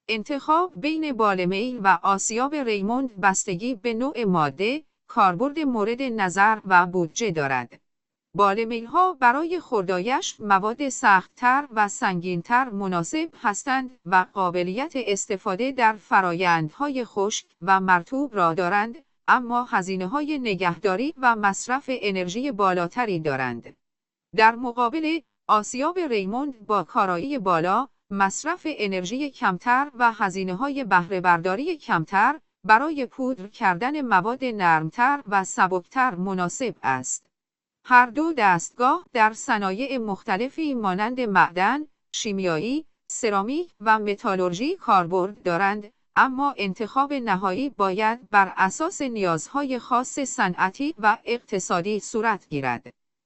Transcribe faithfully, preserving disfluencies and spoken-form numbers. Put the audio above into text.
انتخاب بین بالمیل و آسیاب ریموند بستگی به نوع ماده، کاربرد مورد نظر و بودجه دارد. بالمیل‌ها برای خوردایش مواد سخت‌تر و سنگین‌تر مناسب هستند و قابلیت استفاده در فرآیندهای خشک و مرطوب را دارند، اما هزینه‌های نگهداری و مصرف انرژی بالاتری دارند. در مقابل، آسیاب ریموند با کارایی بالا، مصرف انرژی کمتر و هزینه‌های بهره‌برداری کمتر برای پودر کردن مواد نرمتر و سبکتر مناسب است. هر دو دستگاه در صنایع مختلفی مانند معدن، شیمیایی، سرامیک و متالورژی کاربرد دارند، اما انتخاب نهایی باید بر اساس نیازهای خاص صنعتی و اقتصادی صورت گیرد.